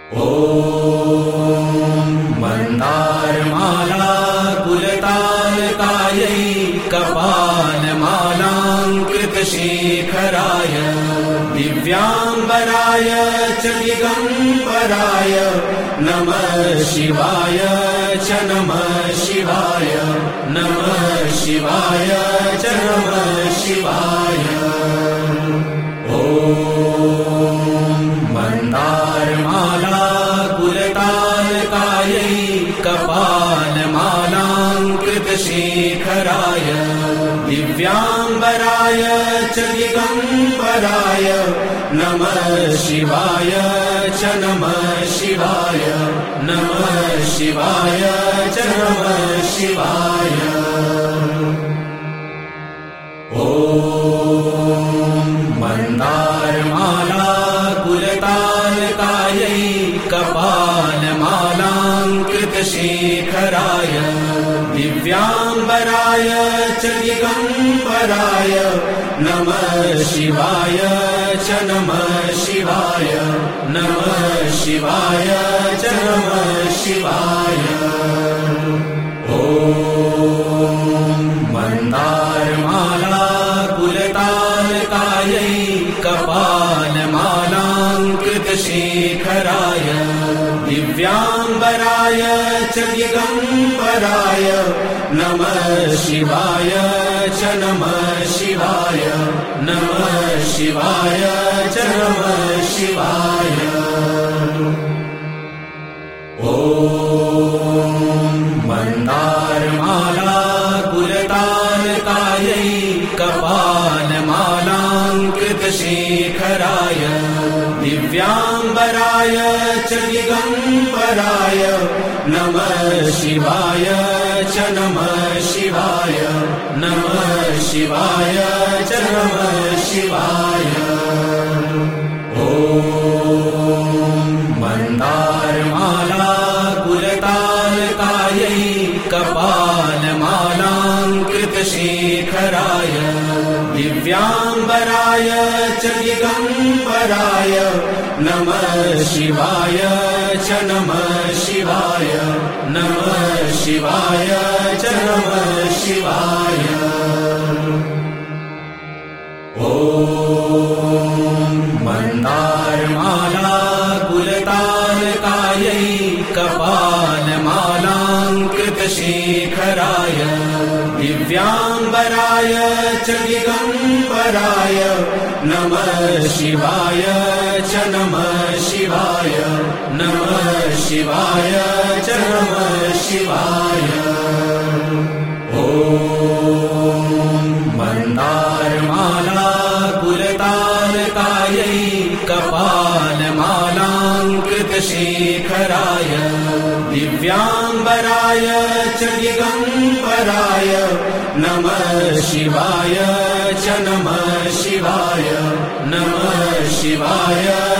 ॐ मन्दारमाला कुलतालकायै कपालमालाङ्कृतशेखराय दिव्याम्बराय च दिगम्बराय नमः शिवाय च नमः शिवाय नमः शिवाय च नमः शिवाय। ॐ मन्दारमाला कुलतालकायै कपालमालाङ्कृतशेखराय दिव्याम्बराय च दिगम्बराय नमः शिवाय च नमः शिवाय नमः शिवाय च नमः शिवाय। ॐ मन्दारमाला कुलतालकायै कपालमालाङ्कृतशेखराय दिव्याम्बराय च दिगम्बराय नमः शिवाय च नमः शिवाय नमः शिवाय च नमः शिवाय। ॐ मन्दारमाला कुलतालकायै कपालमालाङ्कृतशेखराय दिव्याम्बराय च दिगम्बराय नमः शिवाय च नमः शिवाय नमः शिवाय च नमः शिवाय। ॐ मन्दारमाला कुलतालकायै कपालमालाङ्कृतशेखराय दिव्याम्बराय च दिगम्बराय नमः शिवाय च नमः शिवाय नमः शिवाय च नमः शिवाय। ॐ मन्दारमाला कुलतालकायै कपालमालाङ्कृतशेखराय दिव्याम्बराय च दिगम्बराय नमः शिवाय च नमः शिवाय नमः शिवाय च नमः शिवाय। ॐ मन्दारमाला कुलतालकायै कपालमालाङ्कृतशेखराय दिव्याम्बराय च दिगम्बराय नमः शिवाय च नमः शिवाय नमः शिवाय च नमः शिवाय। ॐ मन्दारमाला कुलतालकायै कपालमालाङ्कृतशेखराय दिव्याम्बराय च दिगम्बराय नमः शिवाय च नमः शिवाय नमः शिवाय